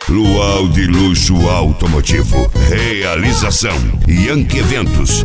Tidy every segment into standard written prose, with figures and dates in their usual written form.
Luau de Luxo Automotivo. Realização Yankee Eventos.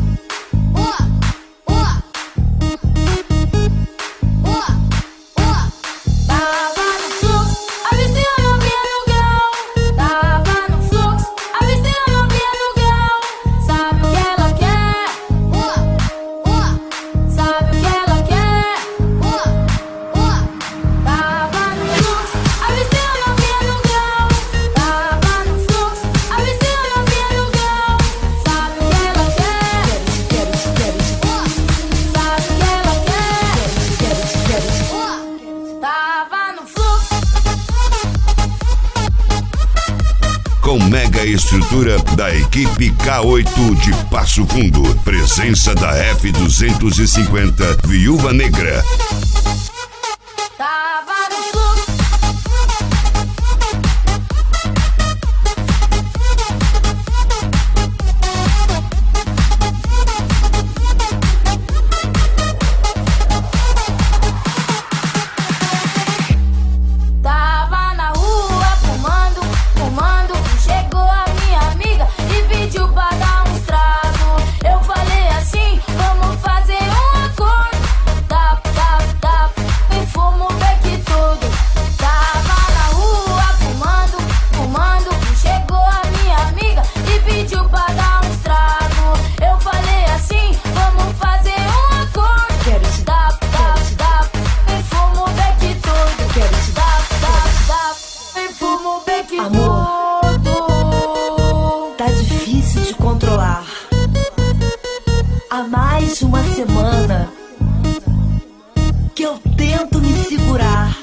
Com mega estrutura da equipe K8 de Passo Fundo. Presença da F250 Viúva Negra. Há mais de uma semana que eu tento me segurar.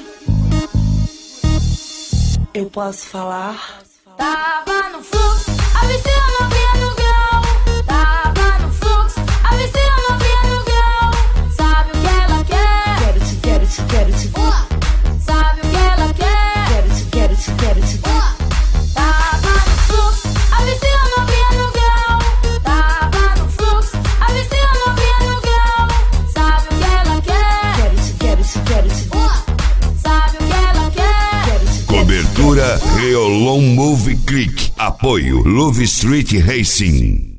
Eu posso falar? Tava no fluxo, avistei a novinha no grau. Tava no fluxo, avistei a novinha no grau. Sabe o que ela quer? Quero te, quero te, quero te. Sabe o que ela quer? Quero te, quero te, quero te. Tava no fluxo, avistei a novinha no grau. Tava no fluxo, avistei a novinha no grau. Sabe o que ela quer? Quero te, quero te, quero te. Sabe o que ela quer? Quero te. Cobertura Reolon Move Click. Apoio Love Street Racing.